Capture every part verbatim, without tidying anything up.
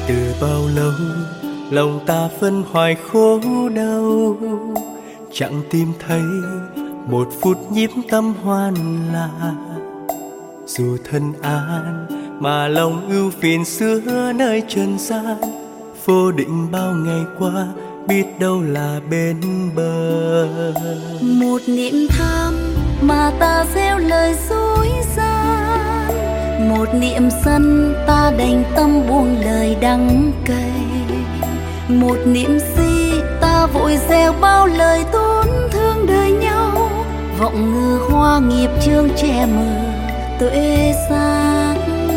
Từ bao lâu lòng ta phân hoài khổ đau, chẳng tìm thấy một phút nhíp tâm hoan là. Dù thân an mà lòng ưu phiền xưa nơi trần gian, vô định bao ngày qua biết đâu là bên bờ. Một niệm tham mà ta gieo lời dối gian, một niệm sân ta đành tâm buông lời đắng cay, một niệm si ta vội gieo bao lời tổn thương đời nhau, vọng ngư hoa nghiệp chướng che mờ tuệ sáng.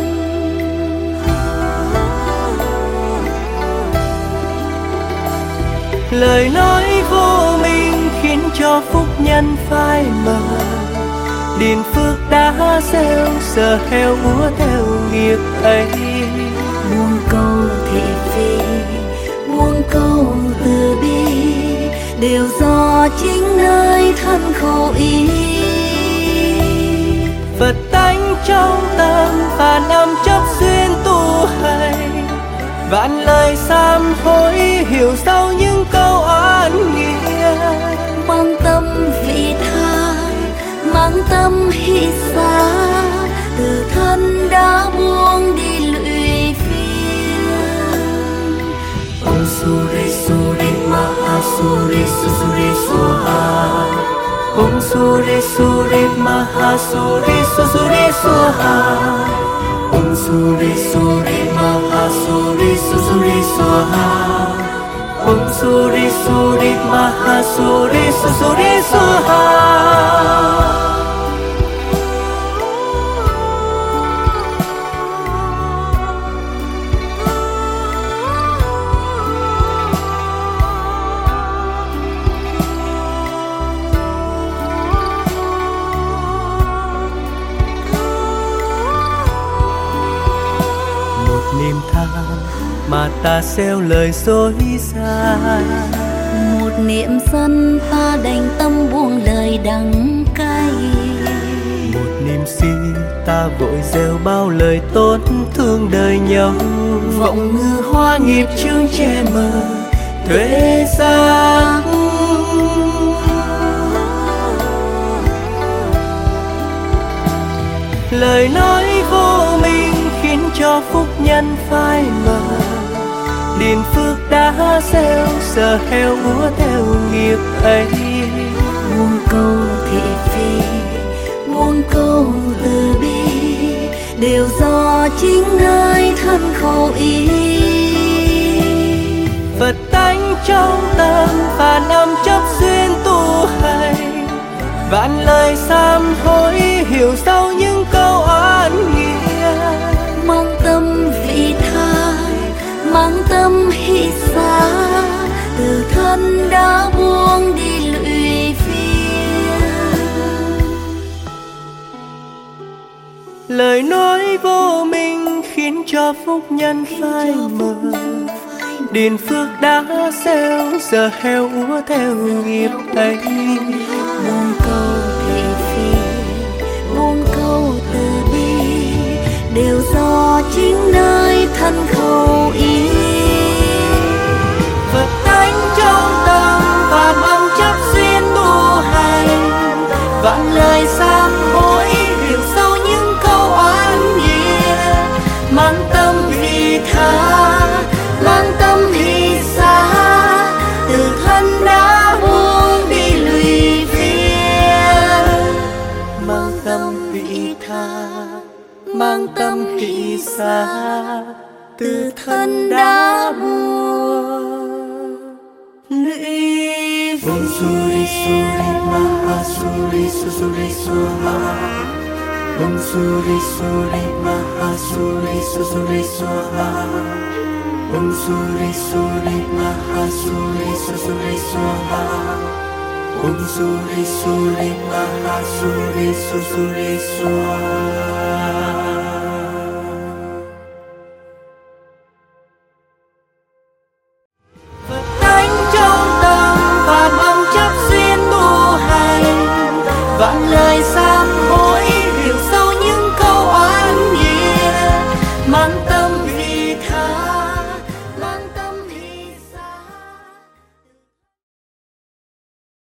Lời nói vô minh khiến cho phúc nhân phai mờ, điền phước đã gieo giờ heo úa theo nghiệp ấy. Muôn câu thị phi, muôn câu từ bi, đều do chính nơi thân khổ ý. Phật tánh trong tâm và năm chấp duyên tu hành, vạn lời sám hối hiểu sâu những câu oán nghĩa. Mang tâm vị tha, mang tâm hy xa, từ thân đã buông đi lụy phiền. Om Suri Suri Maha Suri Susuri Swaha. Om Suri Suri Maha Suri Susuri Swaha. Om Suri Suri Maha Suri Susuri Swaha. Om Suri Suri Maha Suri Susuri Swaha. Niềm tha mà ta gieo lời dối gian, một niệm sân ta đành tâm buông lời đắng cay, một niệm si ta vội gieo bao lời tổn thương đời nhau, vọng ngư hoa nghiệp chướng che mờ thuế sáng. Lời nói vô minh khiến cho phúc nhân phai mờ, điền phước đã gieo giờ heo úa theo nghiệp ấy. Muôn câu thị phi, muôn câu từ bi, đều do chính nơi thân khổ ý. Phật tánh trong tâm và năm chấp duyên tu hành, vạn lời sám hối hiểu sâu những câu oán nghĩa. Mang tâm vị tha, mang tâm hy xa, từ thân đã buông đi lụy phiền. Lời nói vô minh khiến cho phúc nhân phai mờ, điền phước đã gieo giờ heo úa theo nghiệp ấy. Muôn câu thị phi, muôn câu từ bi, đều do chính nơi thân khổ ý. Phật tánh trong tâm và năm chấp duyên tu hành, vạn lời sám hối hiểu sâu những câu oán nghĩa. Mang tâm vị tha, Mang tâm hy xa, từ thân đã buông đi lụy phiền. mang tâm vị tha, mang tâm hỷ xa, từ thân đã buông lụy phiền. Om Suri Suri Maha Suri Susuri Swaha. Om Suri Suri Maha Suri Susuri Swaha. Om Suri Suri Maha Suri Susuri Swaha. Om Suri Suri Maha Suri Susuri Swaha.